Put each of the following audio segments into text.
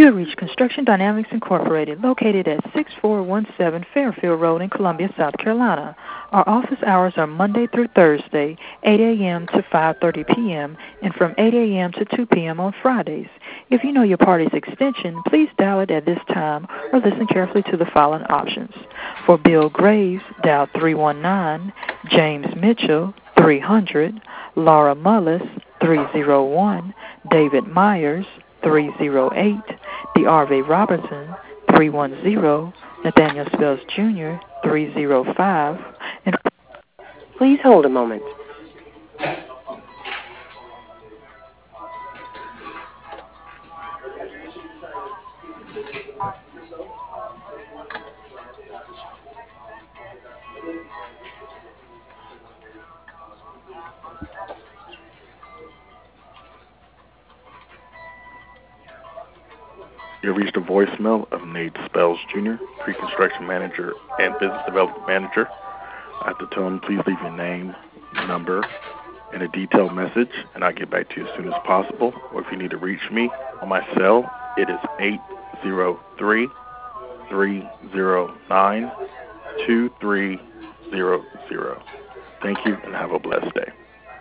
You have reached Construction Dynamics Incorporated, located at 6417 Fairfield Road in Columbia, South Carolina. Our office hours are Monday through Thursday, 8 a.m. to 5:30 p.m., and from 8 a.m. to 2 p.m. on Fridays. If you know your party's extension, please dial it at this time or listen carefully to the following options. For Bill Graves, dial 319, James Mitchell, 300, Laura Mullis, 301, David Myers, 308, DeArve Robertson, 310, Nathaniel Spells Jr., 305, and please hold a moment. You have reached a voicemail of Nate Spells Jr., Pre-Construction Manager and Business Development Manager. I have to tell him, please leave your name, number, and a detailed message, and I'll get back to you as soon as possible. Or if you need to reach me on my cell, it is 803-309-2300. Thank you, and have a blessed day.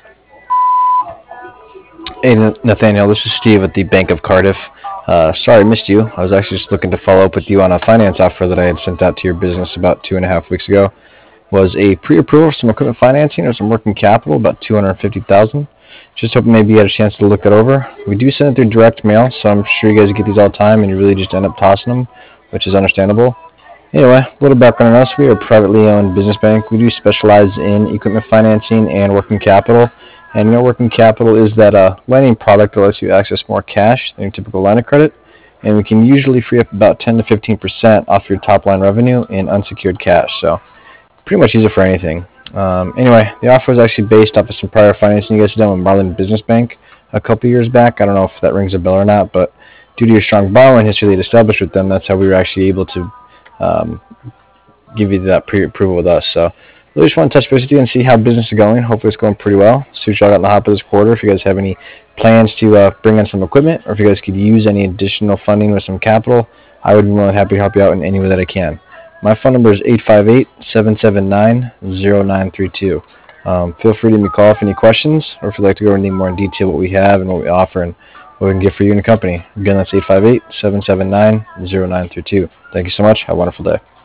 Hey, Nathaniel, this is Steve at the Bank of Cardiff. Sorry I missed you. I was actually just looking to follow up with you on a finance offer that I had sent out to your business about 2.5 weeks ago. Was a pre-approval of some equipment financing or some working capital, about $250,000. Just hoping maybe you had a chance to look it over. We do send it through direct mail, so I'm sure you guys get these all the time, and you really just end up tossing them, which is understandable. Anyway, a little background on us. We are a privately owned business bank. We do specialize in equipment financing and working capital. And working capital is that lending product that lets you access more cash than your typical line of credit. And we can usually free up about 10 to 15% off your top line revenue in unsecured cash. So pretty much use it for anything. Anyway, the offer was actually based off of some prior financing you guys done with Marlin Business Bank a couple years back. I don't know if that rings a bell or not, but due to your strong borrowing history they'd established with them, that's how we were actually able to give you that pre-approval with us. So really just want to touch base with you and see how business is going. Hopefully it's going pretty well. See what y'all got in the hopper this quarter. If you guys have any plans to bring in some equipment, or if you guys could use any additional funding with some capital, I would be more than happy to help you out in any way that I can. My phone number is 858-779-0932. Feel free to give me a call if any questions, or if you'd like to go into more in detail what we have and what we offer and what we can get for you and the company. Again, that's 858-779-0932. Thank you so much. Have a wonderful day.